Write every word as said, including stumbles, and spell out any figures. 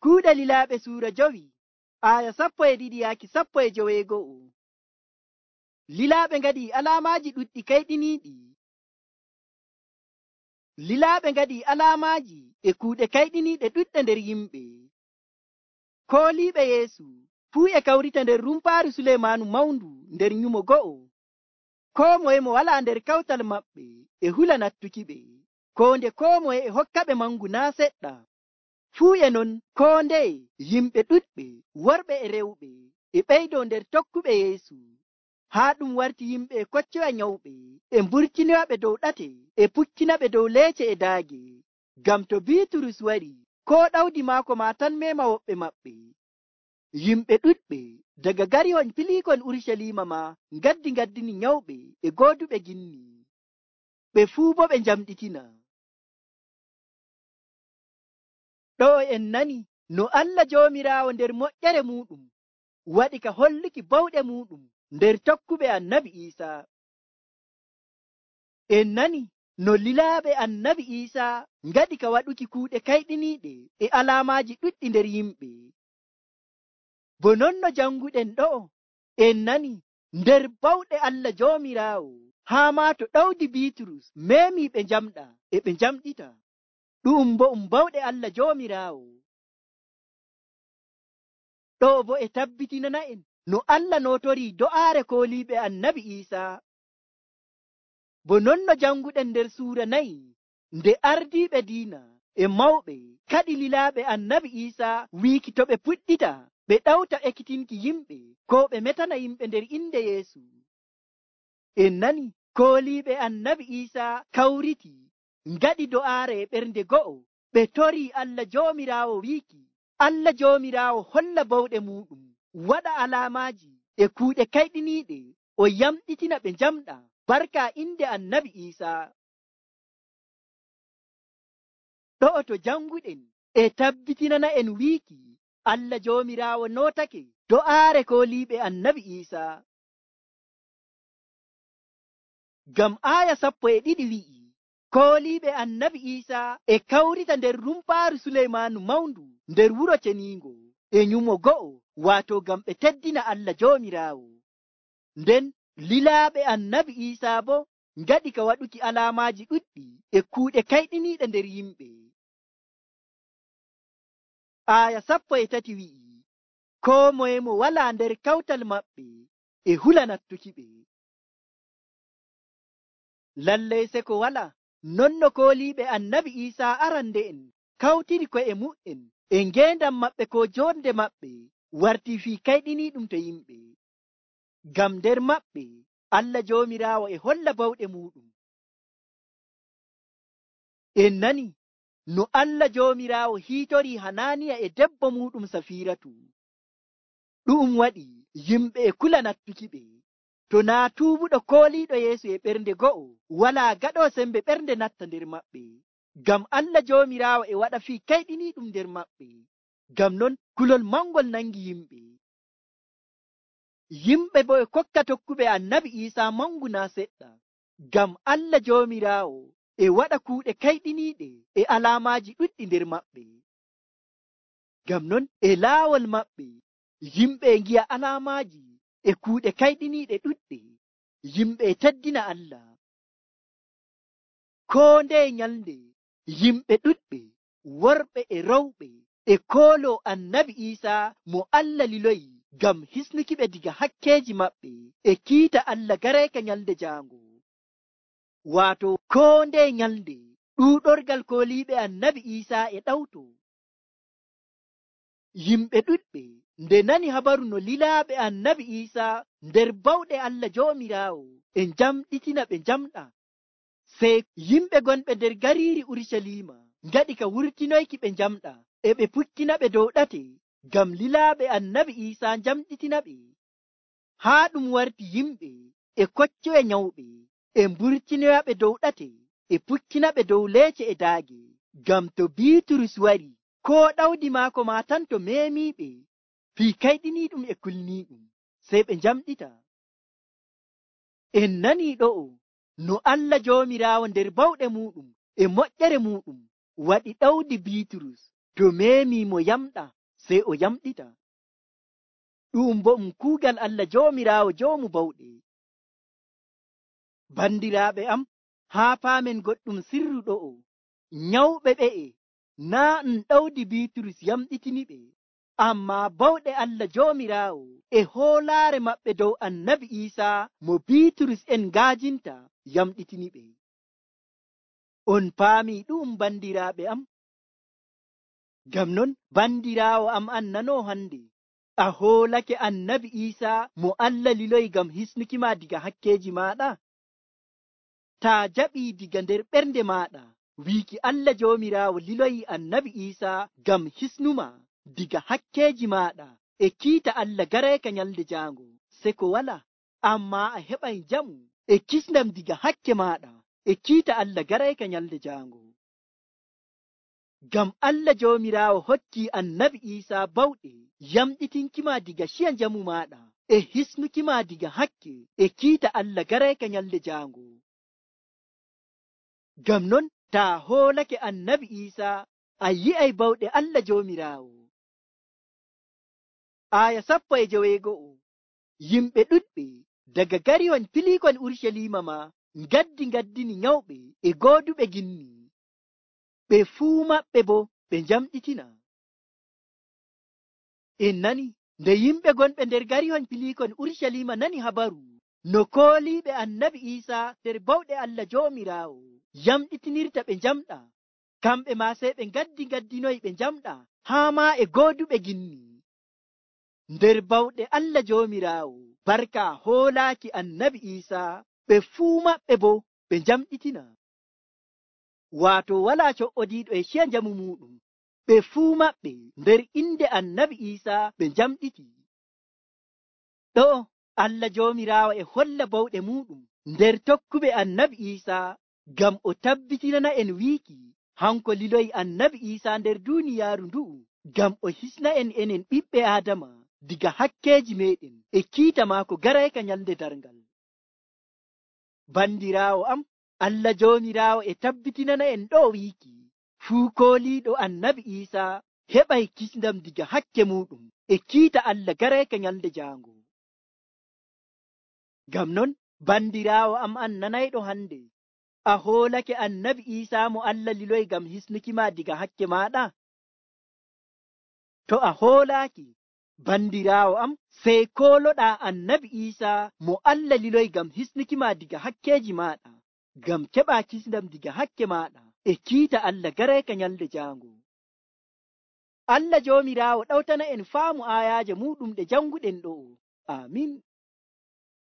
Kuuɗe lilaaɓe suura jowi aya sappo e ɗiɗi yaaki sappo e joweego'o. Lilaaɓe ngaɗi alaamaaji ɗuɗɗi kayɗiniiɗi. Lilaaɓe ngaɗi alaamaaji e kuuɗe kayɗiniiɗe ɗuɗɗe nder yimɓe. Kooliiɓe Yeesu fuu e kawrita nder rumpaaru Suleymaanu mawndu nder nyumo go'o. Koo moye mo walaa nder kawtal maɓɓe e hula nattuki ɓe, koo nde koo moye e hokka ɓe mangu naa seɗɗa. Fuu e non koo ndeye yimɓe ɗuɗɓe worɓe e rewɓe e ɓeydoo nder tokkuɓe Yeesu, haa ɗum warti yimɓe e koccoya nyawɓe e mburtinoyaɓe dow ɗate e puccinaɓe dow leece e daage. Ngam to Biiturus wari, koo ɗawdi maako ma tan mema woɓɓe maɓɓe. Yimɓe ɗuɗɓe daga garihon filiikon Urushalima ma ngaddi ngaddini nyawɓe e gooduɓe ginni. Ɓe fuu bo ɓe njamɗitina. Ɗo en nani no Allah Joomiraawo nder moƴƴere muɗum waɗi ka holluki bawɗe muɗum nder tokkuɓe annabi Iisaa. En nani no lilaaɓe annabi Iisaa ngaɗi ka waɗuki kuuɗe kayɗiniiɗe e alaamaaji ɗuɗɗi nder yimɓe. Bo non no janguɗen ɗo, en nani nder bawɗe Allah Joomiraawo haa ma to ɗawdi Biiturus memi ɓe njamɗa e ɓe njamɗita. Ɗum bo um bawɗe Allah Joomiraawo. Ɗo bo e tabbitinana en no Allah notori do'aare kooliiɓe annabi Iisaa. Bo non no janguɗen nder suura nayi, nde ardiiɓe diina e mawɓe kaɗi lilaaɓe annabi Iisaa wiiki to ɓe puɗɗita ɓe ɗawta ekkitinki yimɓe ko ɓe metana yimɓe nder inde Yeesu. En nani kooliiɓe annabi Iisaa kawriti ngaɗi do'aare e ɓernde go'o, ɓe tori Allah Joomiraawo wiiki Allah Joomiraawo holla bawɗe muɗum, waɗa alaamaaji e kuuɗe kayɗiniiɗe, o yamɗitina ɓe njamɗa barka inde annabi Iisaa. Ɗo to janguɗen e tabbitinana en wiiki Allah Joomiraawo notake do'aare kooliiɓe annabi Iisaa. Ngam aya sappo e ɗiɗi wi'i kooliiɓe annabi Iisaa e kawrita nder rumpaaru Suleymaanu mawndu nder wuro ceniingo e nyumo go'o, waato ngam ɓe teddina Allah Joomiraawo. Nden lilaaɓe annabi Iisaa bo ngaɗi ka waɗuki alaamaaji ɗuɗɗi e kuuɗe kayɗiniiɗe nder yimɓe. Aya sappo e tati wi'i koo moye mo walaa nder kawtal maɓɓe e hula nattuki ɓe. Lallay se ko wala non no kooliiɓe annabi Iisaa arande'en kawtiri ko'e mu'en e ngeendam maɓɓe ko jonde maɓɓe warti fii kayɗiniiɗum to yimɓe. Ngam nder maɓɓe Allah Joomiraawo e holla bawɗe muɗum. En nani no Allah Joomiraawo hiitori Hanaaniya e debbo muɗum Safiiratu. Ɗum waɗi yimɓe e kula nattuki ɓe. To naa tuubuɗo kooliiɗo Yeesu e ɓernde go'o, walaa gaɗoo sembe ɓernde natta nder maɓɓe. Ngam Allah Joomiraawo e waɗa fii kayɗiniiɗum nder maɓɓe. Ngam non kulol mangol nangi yimɓe. Yimɓe bo e kokka tokkuɓe annabi Iisaa mangu naa seɗɗa. Ngam Allah Joomiraawo e waɗa kuuɗe kayɗiniiɗe e alaamaaji ɗuɗɗi nder maɓɓe. Ngam non e laawol maɓɓe yimɓe e ngi'a alaamaaji e kuuɗe kayɗiniiɗe ɗuɗɗe, yimɓe e teddina Allah. Koo nde nyalnde yimɓe ɗuɗɓe worɓe e rewɓe e koolo annabi Iisaa mo Allah liloyi ngam hisnuki ɓe diga hakkeeji maɓɓe e kiita Allah gareeka nyalde jaango. Waato koo nde nyalde ɗuuɗorgal kooliiɓe annabi Iisaa e ɗawto. Yimɓe ɗuɗɓe nde nani habaru no lilaaɓe annabi Iisaa nder bawɗe Allah Joomiraawo e njamɗitina ɓe njamɗa, sey yimɓe gonɓe nder gariiri Urushalima ngaɗi ka wurtinoyki ɓe njamɗa e ɓe puccina ɓe dow ɗate ngam lilaaɓe annabi Iisaa njamɗitina ɓe. Haa ɗum warti yimɓe e koccoye nyawɓe e mburtinoyaɓe dow ɗate e puccina ɓe dow leece e daage. Ngam to Biiturus wari, koo ɗawdi maako ma tan to memiiɓe fii kayɗiniiɗum e kulniiɗum, sey ɓe njamɗita. En nanii ɗo'o no Allah Joomiraawo nder bawɗe muɗum e moƴƴere muɗum waɗi ɗawdi Biiturus to memi mo yamɗa sey o yamɗita. Ɗum bo ɗum kuugal Allah joomiraawo joomu bawɗe. Bandiraaɓe am, haa paamen goɗɗum sirru ɗo'o, nyawɓe ɓe'e naa ɗum ɗawdi Biiturus yamɗitini ɓe, amma bawɗe Allah joomiraawo e hoolaare maɓɓe dow annabi Iisaa mo Biiturus en ngaajinta yamɗitini ɓe. On paami ɗum bandiraaɓe am? Ngam non bandiraawo am an nano hande, a hoolake annabi Iisaa mo Allah liloyi ngam hisnuki ma diga hakkeji maɗa? Ta jaɓi diga nder ɓernde maɗa wiiki Allah joomiraawo liloyi annabi Iisaa ngam hisnuma diga hakkeji maɗa e kiita Allah gareka nyalde jaango, se ko wala, amma a heɓai jamu e kisndam diga hakke maɗa e kiita Allah gareka nyalde jaango. Ngam Allah joomiraawo hokki annabi Iisaa bawɗe yamɗitinkima diga shiya jamu maɗa e hisnukima diga hakke e kiita Allah gareka nyalde jaango. Ngam non ta hoolake annabi Iisaa a yi'ai bawɗe Allah joomiraawo. Aya sappo e joweego'o. Yimɓe ɗuɗɓe daga gariwan pilikon Urshalima ma ngaddi ngaddini nyawɓe e gooduɓe ginni, ɓe fuu maɓɓe bo ɓe njamɗitina. En nani nde yimɓe gonɓe nder gariwan pilikon Urshalima nani habaru no kooliiɓe annabi Iisaa nder bawɗe Allah joomiraawo yamɗitinirta ɓe njamɗa, kamɓe ma sey ɓe ngaddi ngaddinoyi ɓe njamɗa haa ma e gooduɓe ginni nder bawɗe Allah joomiraawo. Barka hoolaaki annabi Iisaa ɓe fuu maɓɓe bo ɓe njamɗitina. Waato wala co'odiiɗo e shiya njamu muɗum, ɓe fuu maɓɓe nder inde annabi Iisaa ɓe njamɗiti. Ɗo Allah joomiraawo e holla bawɗe muɗum nder tokkuɓe annabi Iisaa ngam o tabbitinana en wiiki hanko liloyi annabi Iisaa nder duuniyaaru ndu'u ngam o hisna en enen ɓiɓɓe Aadama diga hakkeji meɗen e kiita maako garayka nyalde darngal. Bandiraawo am, Allah joomiraawo e tabbitinana en ɗo wiiki fuu kooliiɗo annabi Iisaa heɓai kisndam diga hakke muɗum e kiita Allah garayka nyalde jaango. Ngam non bandiraawo am an nanayɗo hande, a hoolake annabi Iisaa mo Allah liloyi ngam hisnuki ma diga hakke maɗa? To a hoolaaki, bandiraawo am, sey kooloɗa annabi Iisaa mo Allah liloyi ngam hisnuki ma diga hakkeji maɗa, ngam keɓa kisndam diga hakke maɗa e kiita Allah garayka nyalde jaango. Allah joomiraawo ɗawtana en faamu ayaje muɗum ɗe janguɗen ɗo. Amin.